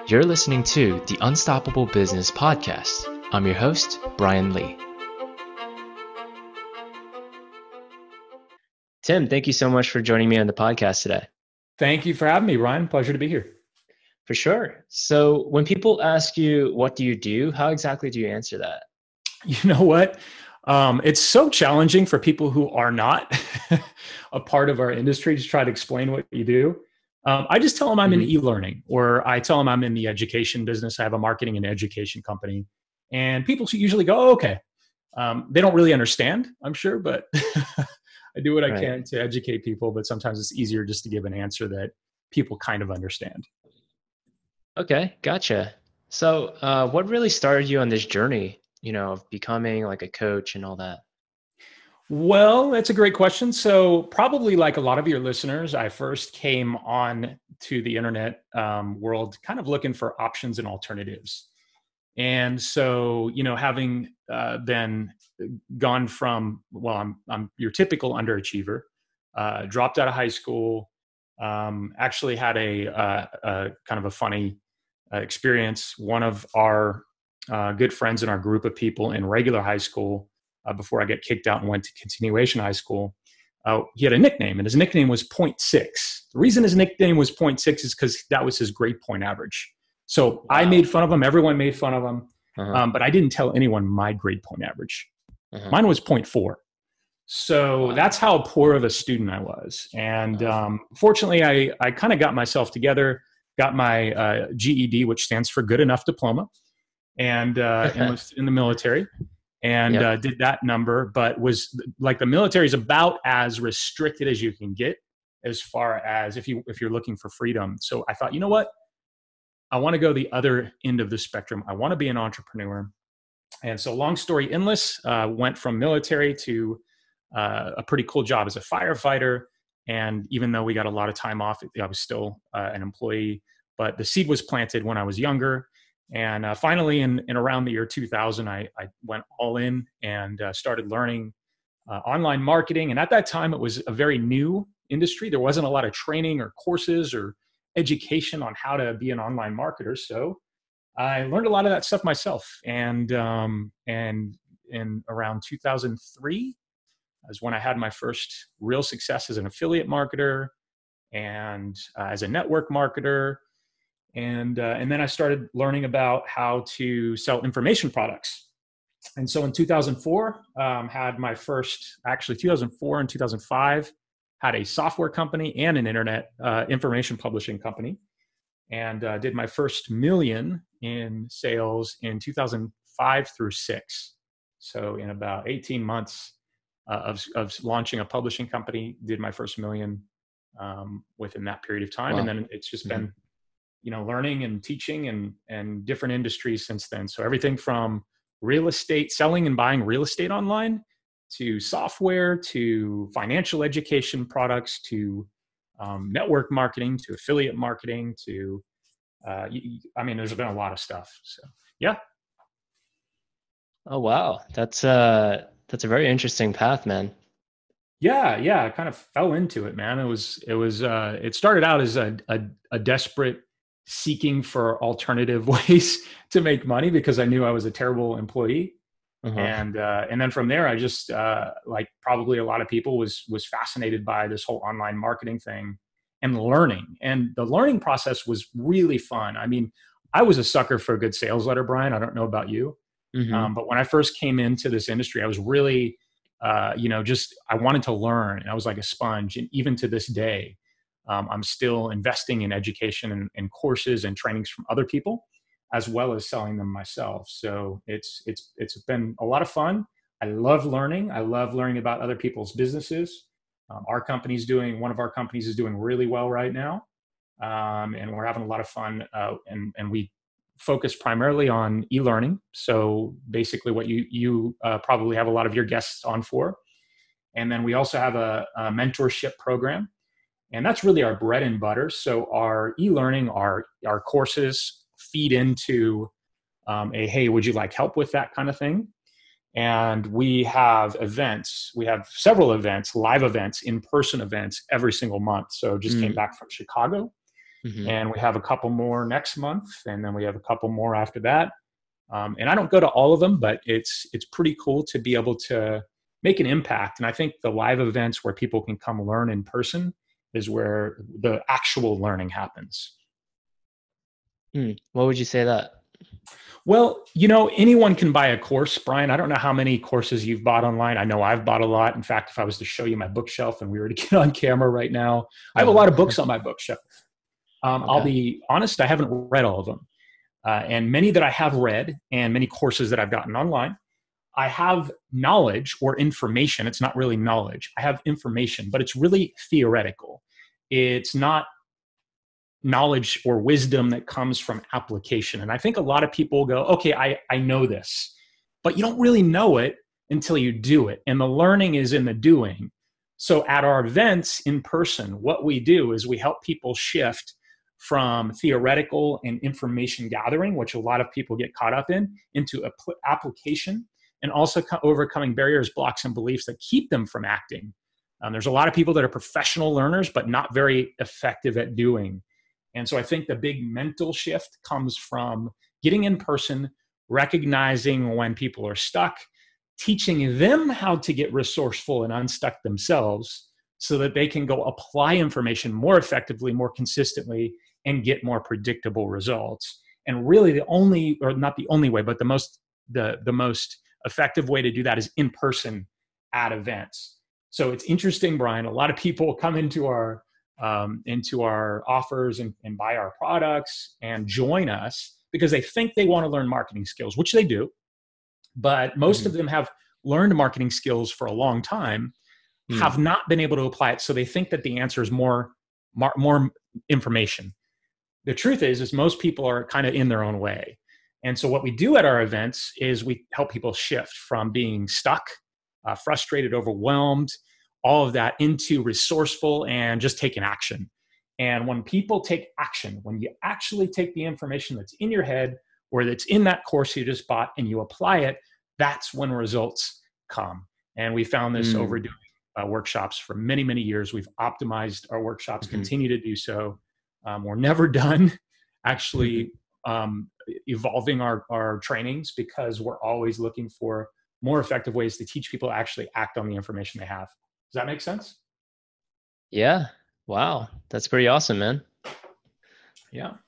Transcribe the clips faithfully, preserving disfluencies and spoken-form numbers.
You're listening to the Unstoppable Business Podcast. I'm your host, Brian Lee. Tim, thank you so much for joining me on the podcast today. Thank you for having me, Ryan. Pleasure to be here. For sure. So when people ask you, what do you do? How exactly do you answer that? You know what? Um, it's so challenging for people who are not a part of our industry to try to explain what you do. Um, I just tell them I'm Mm-hmm. in e-learning, or I tell them I'm in the education business. I have a marketing and education company. And people usually go, oh, okay. Um, they don't really understand, I'm sure, but I do what I Right. can to educate people. But sometimes it's easier just to give an answer that people kind of understand. Okay, gotcha. So uh, what really started you on this journey, you know, of becoming like a coach and all that? Well, that's a great question. So, probably like a lot of your listeners, I first came on to the internet um, world kind of looking for options and alternatives. And so, you know, having uh, been gone from, well, I'm, I'm your typical underachiever, uh, dropped out of high school, um, actually had a, uh, a kind of a funny uh, experience. One of our uh, good friends in our group of people in regular high school, uh, before I get kicked out and went to continuation high school, uh, he had a nickname, and his nickname was Point Six. The reason his nickname was Point Six is because that was his grade point average. So I Wow. made fun of him. Everyone made fun of him, Uh-huh. um, but I didn't tell anyone my grade point average. Uh-huh. Mine was Point Four. So Wow. that's how poor of a student I was. And Uh-huh. um, fortunately, I, I kind of got myself together, got my uh, G E D, which stands for Good Enough Diploma, and uh, enlisted in the military. And Yep. uh, did that number, but was like the military is about as restricted as you can get as far as if you if you're looking for freedom. So I thought, you know what, I want to go the other end of the spectrum. I want to be an entrepreneur. And so, long story endless, uh, went from military to uh, a pretty cool job as a firefighter. And even though we got a lot of time off, I was still uh, an employee. But the seed was planted when I was younger. And uh, finally, in, in around the year two thousand, I, I went all in and uh, started learning uh, online marketing. And at that time, it was a very new industry. There wasn't a lot of training or courses or education on how to be an online marketer. So I learned a lot of that stuff myself. And um, and in around two thousand three is when I had my first real success as an affiliate marketer and uh, as a network marketer. And, uh, and then I started learning about how to sell information products. And so in two thousand four, um, had my first, actually two thousand four and two thousand five, had a software company and an internet uh, information publishing company. And uh, did my first million in sales in two thousand five through six. So in about eighteen months uh, of, of launching a publishing company, did my first million um, within that period of time. Wow. And then it's just Mm-hmm. been, you know, learning and teaching and, and different industries since then. So everything from real estate, selling and buying real estate online, to software, to financial education products, to um, network marketing, to affiliate marketing, to, uh, you, I mean, there's been a lot of stuff. So yeah. Oh, wow. That's uh that's a very interesting path, man. Yeah, yeah, I kind of fell into it, man. It was, it was, uh, it started out as a, a, a desperate seeking for alternative ways to make money because I knew I was a terrible employee. Uh-huh. And, uh, and then from there, I just, uh, like probably a lot of people was, was fascinated by this whole online marketing thing and learning. And the learning process was really fun. I mean, I was a sucker for a good sales letter, Brian. I don't know about you. Mm-hmm. Um, but when I first came into this industry, I was really, uh, you know, just I wanted to learn. And I was like a sponge. And even to this day, um, I'm still investing in education and, and courses and trainings from other people, as well as selling them myself. So it's it's it's been a lot of fun. I love learning. I love learning about other people's businesses. Um, our company's doing one of our companies is doing really well right now, um, and we're having a lot of fun. Uh, and and we focus primarily on e-learning. So basically what you, you uh, probably have a lot of your guests on for. And then we also have a, a mentorship program. And that's really our bread and butter. So our e-learning, our, our courses feed into um, a, hey, would you like help with that kind of thing? And we have events. We have several events, live events, in-person events every single month. So just came Mm. back from Chicago. Hmm. And we have a couple more next month, and then we have a couple more after that. Um, and I don't go to all of them, but it's it's pretty cool to be able to make an impact. And I think the live events where people can come learn in person is where the actual learning happens. Hmm. What would you say that? Well, you know, anyone can buy a course, Brian. I don't know how many courses you've bought online. I know I've bought a lot. In fact, if I was to show you my bookshelf and we were to get on camera right now, I have a lot of Uh-huh. books on my bookshelf. Um, I'll Okay. be honest, I haven't read all of them. Uh, and many that I have read and many courses that I've gotten online, I have knowledge or information. It's not really knowledge. I have information, but it's really theoretical. It's not knowledge or wisdom that comes from application. And I think a lot of people go, okay, I, I know this, but you don't really know it until you do it. And the learning is in the doing. So at our events in person, what we do is we help people shift from theoretical and information gathering, which a lot of people get caught up in, into apl- application, and also co- overcoming barriers, blocks, and beliefs that keep them from acting. Um, there's a lot of people that are professional learners, but not very effective at doing. And so I think the big mental shift comes from getting in person, recognizing when people are stuck, teaching them how to get resourceful and unstuck themselves so that they can go apply information more effectively, more consistently, and get more predictable results. And really the only, or not the only way, but the most, the, the most effective way to do that is in person at events. So it's interesting, Brian, a lot of people come into our um, into our offers and, and buy our products and join us because they think they want to learn marketing skills, which they do. But most Hmm. of them have learned marketing skills for a long time, Hmm. have not been able to apply it. So they think that the answer is more, more, more information. The truth is, is most people are kind of in their own way. And so what we do at our events is we help people shift from being stuck, uh, frustrated, overwhelmed, all of that into resourceful and just taking action. And when people take action, when you actually take the information that's in your head or that's in that course you just bought and you apply it, that's when results come. And we found this over Mm. doing uh, workshops for many, many years. We've optimized our workshops, Hmm. continue to do so. Um, we're never done actually um, evolving our, our trainings because we're always looking for more effective ways to teach people to actually act on the information they have. Does that make sense? Yeah. Wow. That's pretty awesome, man. Yeah.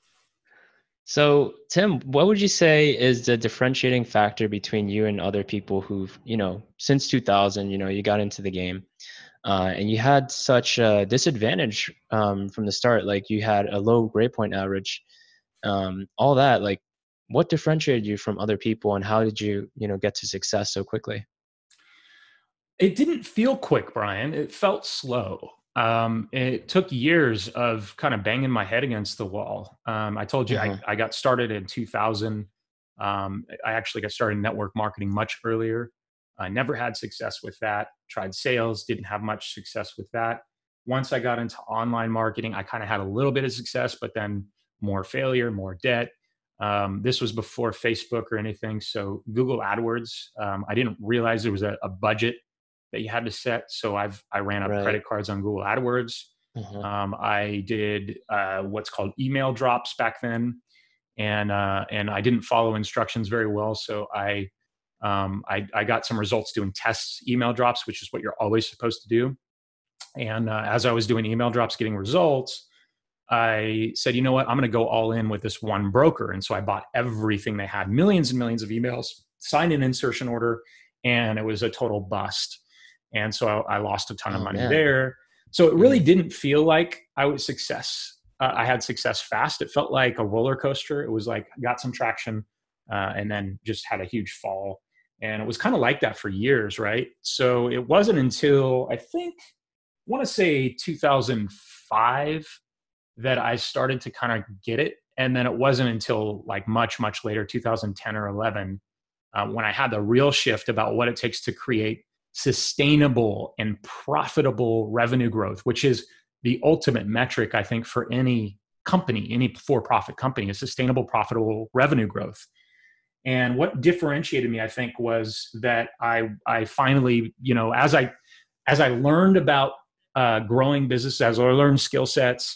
So, Tim, what would you say is the differentiating factor between you and other people who've, you know, since two thousand, you know, you got into the game, uh, and you had such a disadvantage um, from the start, like you had a low grade point average, um, all that, like what differentiated you from other people and how did you, you know, get to success so quickly? It didn't feel quick, Brian. It felt slow. Um, it took years of kind of banging my head against the wall. Um, I told you I, Uh-huh. I got started in two thousand. Um, I actually got started in network marketing much earlier. I never had success with that. Tried sales, didn't have much success with that. Once I got into online marketing, I kind of had a little bit of success, but then more failure, more debt. Um, this was before Facebook or anything. So Google AdWords, um, I didn't realize there was a, a budget that you had to set. So I've I ran up Right. credit cards on Google AdWords. Uh-huh. Um, I did uh, what's called email drops back then, and uh, and I didn't follow instructions very well. So I, um, I I got some results doing tests email drops, which is what you're always supposed to do. And uh, as I was doing email drops, getting results, I said, you know what, I'm going to go all in with this one broker. And so I bought everything they had, millions and millions of emails, signed an insertion order, and it was a total bust. And so I, I lost a ton of Oh money man. there. So it really Hmm. didn't feel like I was success. Uh, I had success fast. It felt like a roller coaster. It was like I got some traction uh, and then just had a huge fall. And it was kind of like that for years, right? So it wasn't until I think, I want to say two thousand five that I started to kind of get it. And then it wasn't until like much, much later, two thousand ten or eleven, uh, when I had the real shift about what it takes to create sustainable and profitable revenue growth, which is the ultimate metric, I think, for any company, any for profit company, is sustainable, profitable revenue growth. And what differentiated me, I think, was that I, I finally, you know, as I, as I learned about uh, growing businesses, as I learned skill sets,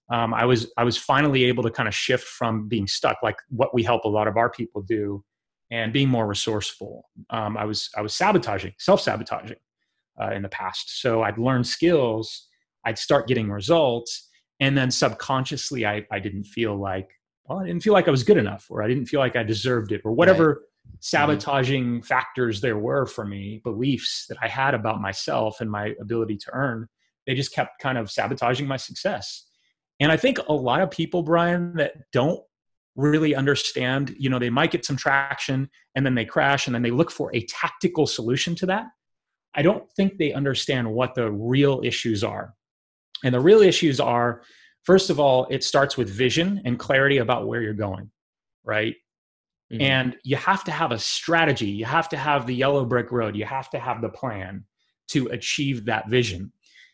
um, I was I was finally able to kind of shift from being stuck, like what we help a lot of our people do, and being more resourceful. Um, I was I was sabotaging, self-sabotaging uh, in the past. So I'd learn skills, I'd start getting results, and then subconsciously I, I didn't feel like, well, I didn't feel like I was good enough, or I didn't feel like I deserved it, or whatever Right. sabotaging mm-hmm. factors there were for me, beliefs that I had about myself and my ability to earn. They just kept kind of sabotaging my success. And I think a lot of people, Brian, that don't really understand, you know, they might get some traction and then they crash and then they look for a tactical solution to that. I don't think they understand what the real issues are. And the real issues are, first of all, it starts with vision and clarity about where you're going, right? Mm-hmm. And you have to have a strategy. You have to have the yellow brick road. You have to have the plan to achieve that vision.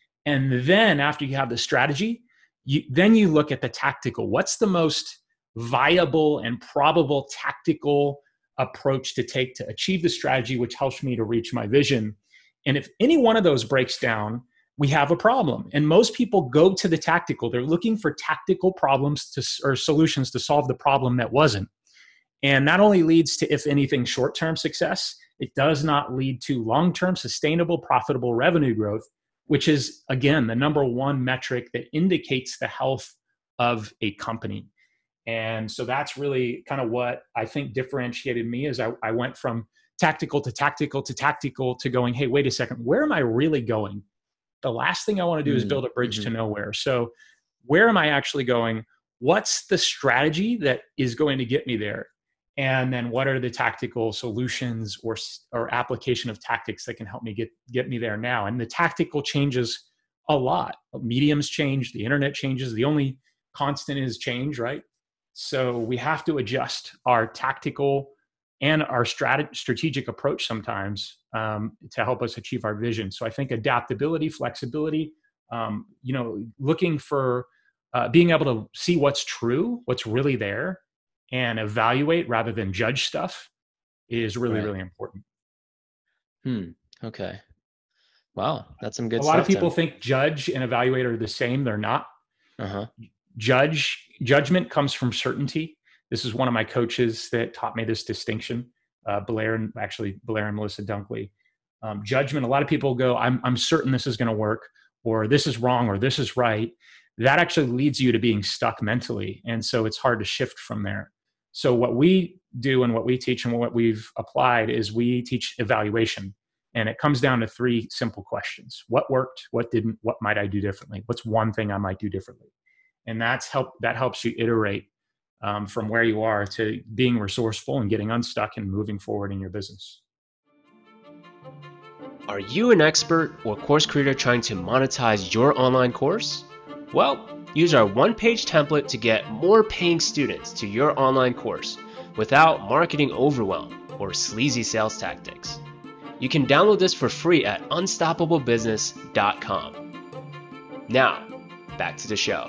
And then after you have the strategy, you, then you look at the tactical. What's the most viable and probable tactical approach to take to achieve the strategy, which helps me to reach my vision? And if any one of those breaks down, we have a problem. And most people go to the tactical. They're looking for tactical problems to, or solutions to solve the problem that wasn't. And that only leads to, if anything, short-term success. It does not lead to long-term, sustainable, profitable revenue growth, which is, again, the number one metric that indicates the health of a company. And so that's really kind of what I think differentiated me, is I, I went from tactical to tactical to tactical to going, hey, wait a second, where am I really going? The last thing I want to do mm-hmm. is build a bridge mm-hmm. to nowhere. So where am I actually going? What's the strategy that is going to get me there? And then what are the tactical solutions or, or application of tactics that can help me get, get me there now? And the tactical changes a lot. Mediums change, the internet changes. The only constant is change, right? So we have to adjust our tactical and our strat- strategic approach sometimes um, to help us achieve our vision. So I think adaptability, flexibility, um, you know, looking for uh, being able to see what's true, what's really there, and evaluate rather than judge stuff is really, right. really important. Hmm. Okay. Wow. That's some good A stuff. lot of people Tim. think judge and evaluate are the same. They're not. Uh-huh. Judge, judgment comes from certainty. This is one of my coaches that taught me this distinction. Uh, Blair and actually Blair and Melissa Dunkley. Um, judgment. A lot of people go, I'm, I'm certain this is going to work, or this is wrong, or this is right. That actually leads you to being stuck mentally. And so it's hard to shift from there. So what we do and what we teach and what we've applied is we teach evaluation. And it comes down to three simple questions. What worked? What didn't? What might I do differently? What's one thing I might do differently? And that's help, that helps you iterate um, from where you are to being resourceful and getting unstuck and moving forward in your business. Are you an expert or course creator trying to monetize your online course? Well, use our one-page template to get more paying students to your online course without marketing overwhelm or sleazy sales tactics. You can download this for free at unstoppable business dot com. Now, back to the show.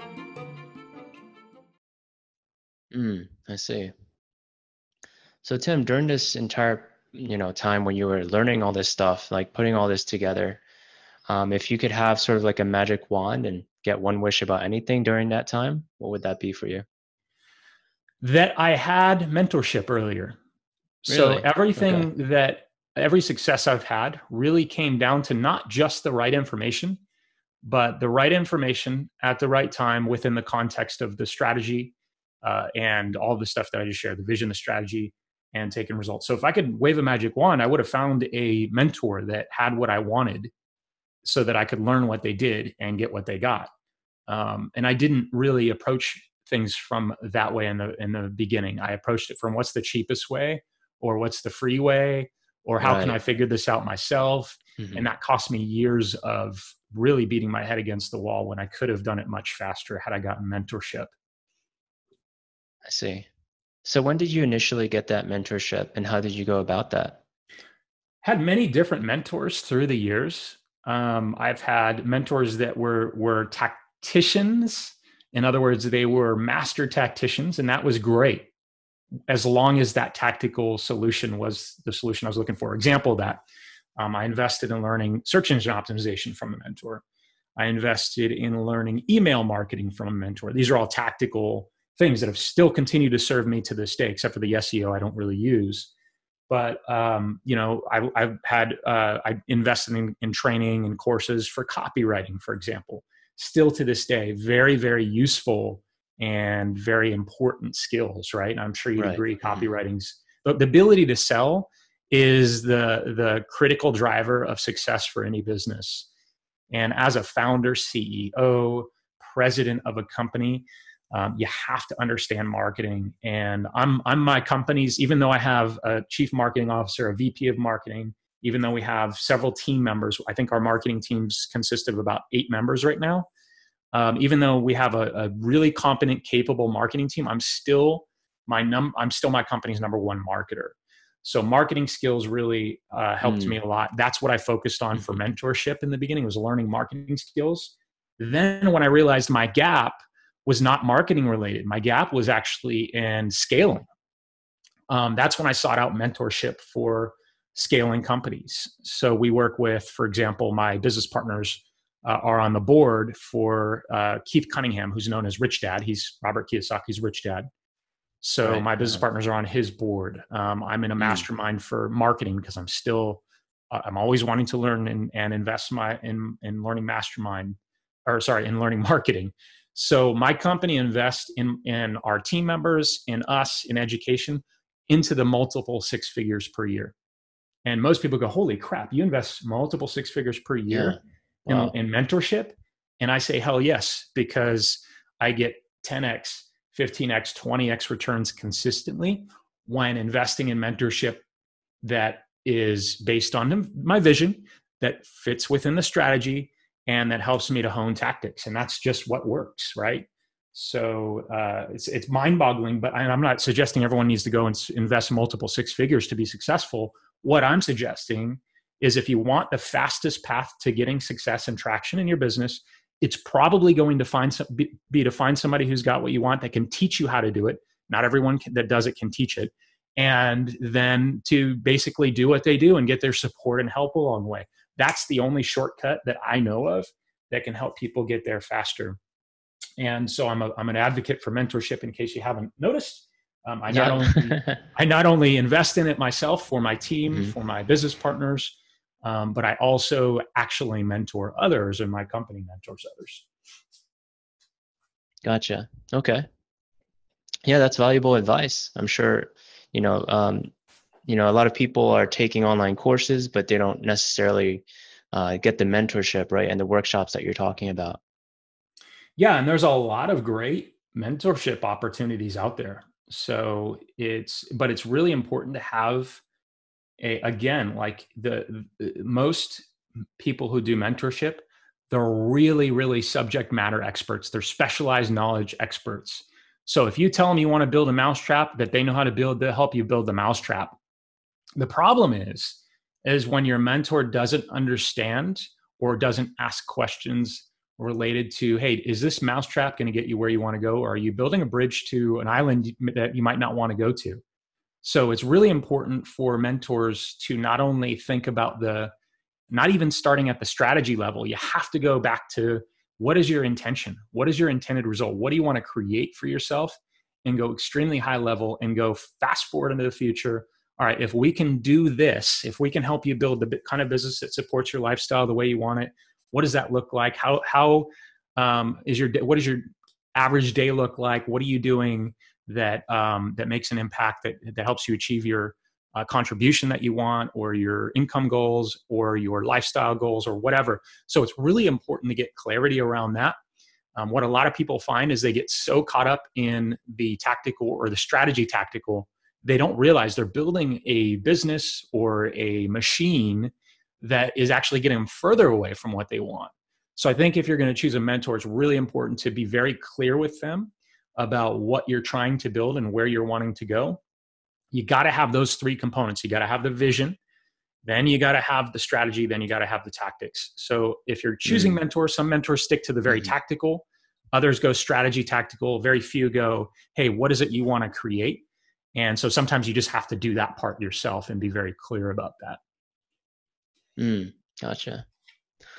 Mm, I see. So Tim, during this entire, you know, time when you were learning all this stuff, like putting all this together, um, if you could have sort of like a magic wand and get one wish about anything during that time, what would that be for you? That I had mentorship earlier. Really? So everything Okay. that, every success I've had really came down to not just the right information, but the right information at the right time within the context of the strategy uh, and all the stuff that I just shared, the vision, the strategy, and taking results. So if I could wave a magic wand, I would have found a mentor that had what I wanted so that I could learn what they did and get what they got. Um, and I didn't really approach things from that way in the in the beginning. I approached it from what's the cheapest way, or what's the free way, or how right. can I figure this out myself? Mm-hmm. And that cost me years of really beating my head against the wall when I could have done it much faster had I gotten mentorship. I see. So when did you initially get that mentorship, and how did you go about that? Had many different mentors through the years. Um, I've had mentors that were were tacticians. In other words, they were master tacticians, and that was great, as long as that tactical solution was the solution I was looking for. Example of that, um, I invested in learning search engine optimization from a mentor. I invested in learning email marketing from a mentor. These are all tactical things that have still continued to serve me to this day, except for the S E O I don't really use. But um, you know, I, I've had uh, I invested in, in training and courses for copywriting, for example. Still to this day, very very useful and very important skills, right? And I'm sure you'd Right. agree, Mm-hmm. copywriting's the, the ability to sell is the the critical driver of success for any business. And as a founder, C E O, president of a company, um, you have to understand marketing. And I'm I'm my company's, even though I have a chief marketing officer, a V P of marketing, even though we have several team members, I think our marketing teams consist of about eight members right now. Um, even though we have a, a really competent, capable marketing team, I'm still my num I'm still my company's number one marketer. So marketing skills really uh, helped me Mm. a lot. That's what I focused on for Mm-hmm. mentorship in the beginning, was learning marketing skills. Then when I realized my gap was not marketing related, my gap was actually in scaling. Um, that's when I sought out mentorship for scaling companies. So we work with, for example, my business partners uh, are on the board for uh, Keith Cunningham, who's known as Rich Dad. He's Robert Kiyosaki's Rich Dad. So Right. my business Uh-huh. partners are on his board. Um, I'm in a Mm. mastermind for marketing because I'm still, uh, I'm always wanting to learn and, and invest my in in learning mastermind, or sorry, in learning marketing. So my company invests in in our team members, in us, in education, into the multiple six figures per year. And most people go, "Holy crap! You invest multiple six figures per Yeah. year in Wow. in mentorship?" And I say, "Hell yes," because I get ten x, fifteen x, twenty x returns consistently when investing in mentorship that is based on my vision, that fits within the strategy, and that helps me to hone tactics. And that's just what works, right? So uh, it's it's mind-boggling, but I'm not suggesting everyone needs to go and invest multiple six figures to be successful. What I'm suggesting is, if you want the fastest path to getting success and traction in your business, it's probably going to find some, be, be to find somebody who's got what you want, that can teach you how to do it. Not everyone can, that does it can teach it. And then to basically do what they do and get their support and help along the way. That's the only shortcut that I know of that can help people get there faster. And so I'm a, I'm an advocate for mentorship, in case you haven't noticed. Um, I not Yep. only I not only invest in it myself for my team, Mm-hmm. for my business partners, um, but I also actually mentor others, and my company mentors others. Gotcha. Okay. Yeah, that's valuable advice. I'm sure, you know, um, you know, a lot of people are taking online courses, but they don't necessarily uh, get the mentorship, right, and the workshops that you're talking about. Yeah, and there's a lot of great mentorship opportunities out there. So it's, but it's really important to have a, again, like the, the most people who do mentorship, they're really, really subject matter experts. They're specialized knowledge experts. So if you tell them you want to build a mousetrap that they know how to build, they'll help you build the mousetrap. The problem is, is when your mentor doesn't understand or doesn't ask questions related to, hey, is this mousetrap going to get you where you want to go? Or are you building a bridge to an island that you might not want to go to? So it's really important for mentors to not only think about the, not even starting at the strategy level, you have to go back to, what is your intention? What is your intended result? What do you want to create for yourself? And go extremely high level and go fast forward into the future. All right, if we can do this, if we can help you build the kind of business that supports your lifestyle the way you want it, what does that look like? How, how um, is your, what does your average day look like? What are you doing that um, that makes an impact, that that helps you achieve your uh, contribution that you want, or your income goals, or your lifestyle goals, or whatever? So it's really important to get clarity around that. Um, what a lot of people find is they get so caught up in the tactical or the strategy tactical, they don't realize they're building a business or a machine that is actually getting them further away from what they want. So I think if you're going to choose a mentor, it's really important to be very clear with them about what you're trying to build and where you're wanting to go. You got to have those three components. You got to have the vision, then you got to have the strategy, then you got to have the tactics. So if you're choosing Mm. mentors, some mentors stick to the very Mm-hmm. tactical, others go strategy tactical, very few go, hey, what is it you want to create? And so sometimes you just have to do that part yourself and be very clear about that. Mm. Gotcha.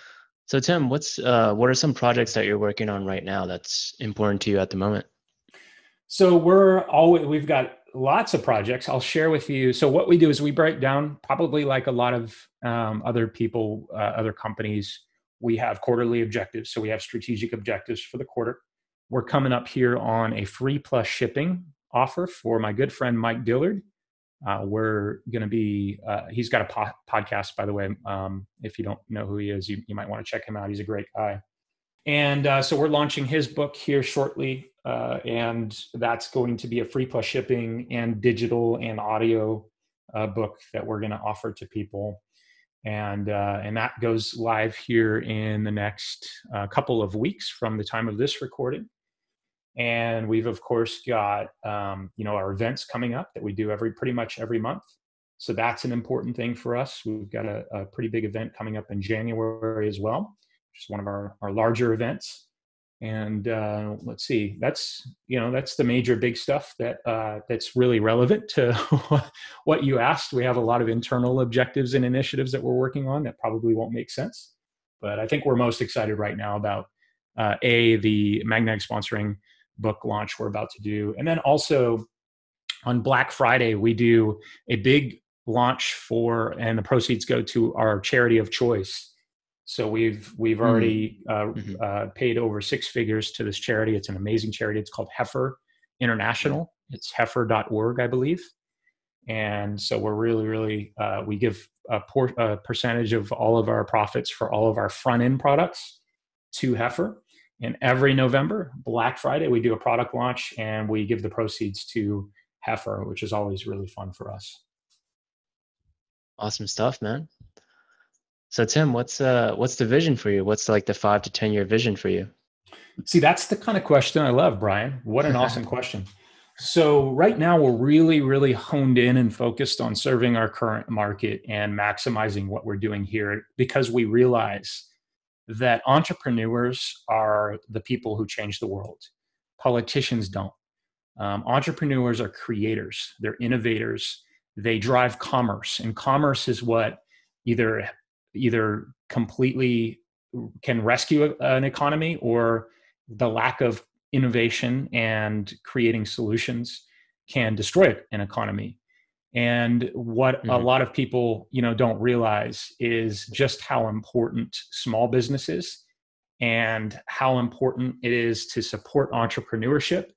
So Tim, what's uh, what are some projects that you're working on right now that's important to you at the moment? So we're always, we've got lots of projects. I'll share with you. So what we do is we break down, probably like a lot of um, other people, uh, other companies, we have quarterly objectives. So we have strategic objectives for the quarter. We're coming up here on a free plus shipping offer for my good friend Mike Dillard. Uh, we're going to be, uh, he's got a po- podcast, by the way. Um, if you don't know who he is, you, you might want to check him out. He's a great guy. And uh, so we're launching his book here shortly. Uh, and that's going to be a free plus shipping and digital and audio uh, book that we're going to offer to people. And, uh, and that goes live here in the next uh, couple of weeks from the time of this recording. And we've of course got um, you know our events coming up that we do every pretty much every month. So that's an important thing for us. We've got a, a pretty big event coming up in January as well, which is one of our, our larger events. And uh, let's see, that's you know that's the major big stuff that uh, that's really relevant to what you asked. We have a lot of internal objectives and initiatives that we're working on that probably won't make sense, but I think we're most excited right now about uh, a the Magnetic sponsoring book launch we're about to do. And then also on Black Friday, we do a big launch for, and the proceeds go to our charity of choice. So we've we've already uh, Mm-hmm. uh, paid over six figures to this charity. It's an amazing charity. It's called Heifer International. It's heifer dot org, I believe. And so we're really, really, uh, we give a, por- a percentage of all of our profits for all of our front end products to Heifer. And every November, Black Friday, we do a product launch and we give the proceeds to Heifer, which is always really fun for us. Awesome stuff, man. So Tim, what's uh what's the vision for you? What's like the five to ten year vision for you? See, that's the kind of question I love, Brian. What an awesome question. So right now we're really, really honed in and focused on serving our current market and maximizing what we're doing here, because we realize that entrepreneurs are the people who change the world. Politicians don't. Um, entrepreneurs are creators. They're innovators. They drive commerce, and commerce is what either either completely can rescue an economy, or the lack of innovation and creating solutions can destroy an economy. And what mm-hmm. a lot of people, you know, don't realize is just how important small business is and how important it is to support entrepreneurship.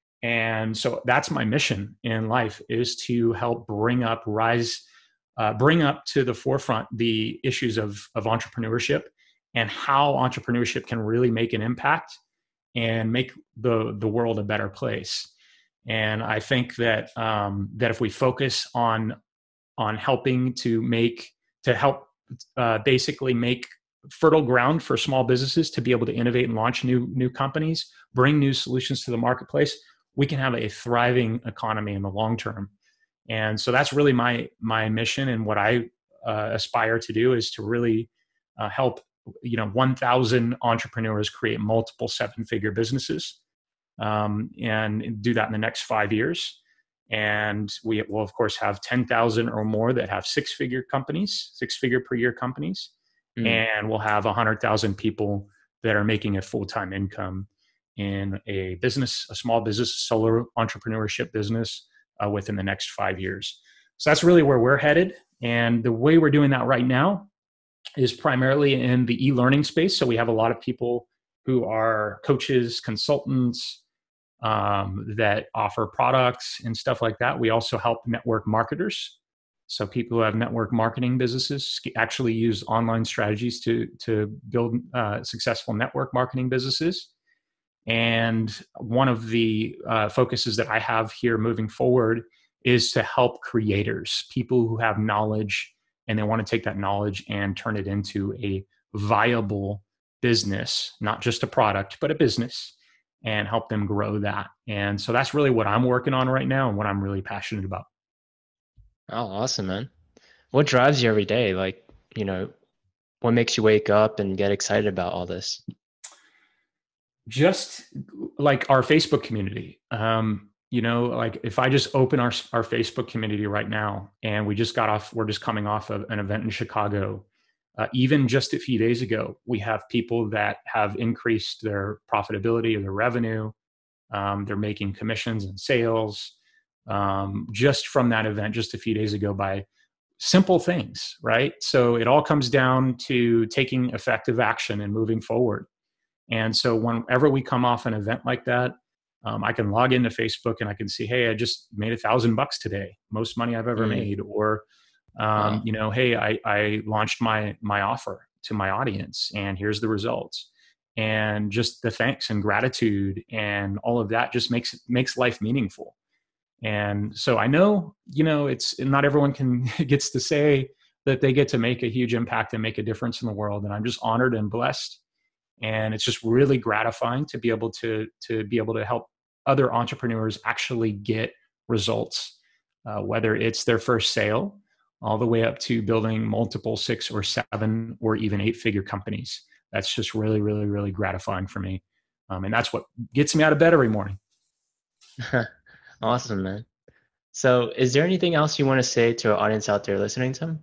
And so that's my mission in life, is to help bring up, rise, uh, bring up to the forefront the issues of, of entrepreneurship and how entrepreneurship can really make an impact and make the, the world a better place. And I think that um, that if we focus on on helping to make to help uh, basically make fertile ground for small businesses to be able to innovate and launch new new companies, bring new solutions to the marketplace, we can have a thriving economy in the long term. And so that's really my my mission, and what I uh, aspire to do is to really uh, help you know one thousand entrepreneurs create multiple seven figure businesses. Um, and do that in the next five years. And we will, of course, have ten thousand or more that have six-figure companies, six-figure per year companies. Mm. And we'll have one hundred thousand people that are making a full-time income in a business, a small business, solar entrepreneurship business uh, within the next five years. So that's really where we're headed. And the way we're doing that right now is primarily in the e-learning space. So we have a lot of people who are coaches, consultants, um, that offer products and stuff like that. We also help network marketers. So people who have network marketing businesses actually use online strategies to, to build uh, successful network marketing businesses. And one of the uh, focuses that I have here moving forward is to help creators, people who have knowledge and they want to take that knowledge and turn it into a viable business, not just a product, but a business, and help them grow that. And so that's really what I'm working on right now and what I'm really passionate about. Oh, awesome, man. What drives you every day? Like, you know, what makes you wake up and get excited about all this? Just like our Facebook community. Um, you know, like if I just open our, our Facebook community right now, and we just got off, we're just coming off of an event in Chicago Uh, even just a few days ago, we have people that have increased their profitability or their revenue. Um, they're making commissions and sales um, just from that event just a few days ago by simple things, right? So it all comes down to taking effective action and moving forward. And so whenever we come off an event like that, um, I can log into Facebook and I can see, hey, I just made a thousand bucks today, most money I've ever Mm. made. Or, um, Wow. you know, hey, I, I launched my my offer to my audience, and here's the results. And just the thanks and gratitude and all of that just makes makes life meaningful. And so I know, you know, it's not everyone can gets to say that they get to make a huge impact and make a difference in the world. And I'm just honored and blessed. And it's just really gratifying to be able to to be able to help other entrepreneurs actually get results, uh, whether it's their first sale, all the way up to building multiple six or seven or even eight figure companies. That's just really, really, really gratifying for me, um, and that's what gets me out of bed every morning. Awesome, man. So, is there anything else you want to say to our audience out there listening, Tim?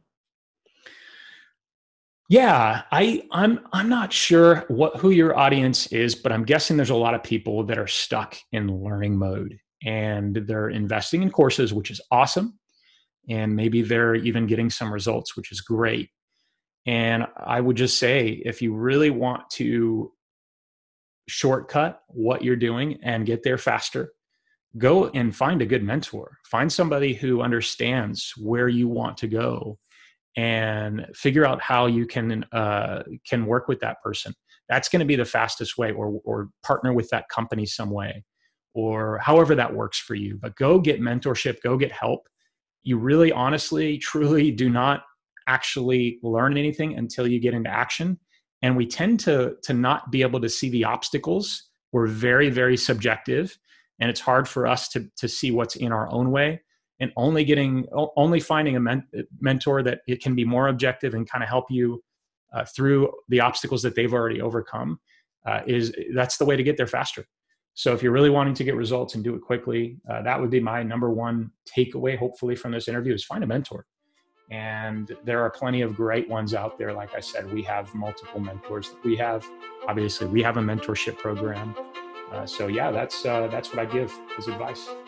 Yeah, I I'm I'm not sure what who your audience is, but I'm guessing there's a lot of people that are stuck in learning mode and they're investing in courses, which is awesome, and maybe they're even getting some results, which is great. And I would just say, if you really want to shortcut what you're doing and get there faster, go and find a good mentor. Find somebody who understands where you want to go and figure out how you can uh, can work with that person. That's going to be the fastest way, or or partner with that company some way, or however that works for you. But go get mentorship, go get help. You really, honestly, truly do not actually learn anything until you get into action. And we tend to to not be able to see the obstacles. We're very, very subjective, and it's hard for us to to see what's in our own way. And only getting only finding a men, mentor that it can be more objective and kind of help you uh, through the obstacles that they've already overcome uh, is that's the way to get there faster. So if you're really wanting to get results and do it quickly, uh, that would be my number one takeaway, hopefully, from this interview, is find a mentor. And there are plenty of great ones out there. Like I said, we have multiple mentors that we have. Obviously, we have a mentorship program. Uh, so yeah, that's uh, that's what I give as advice.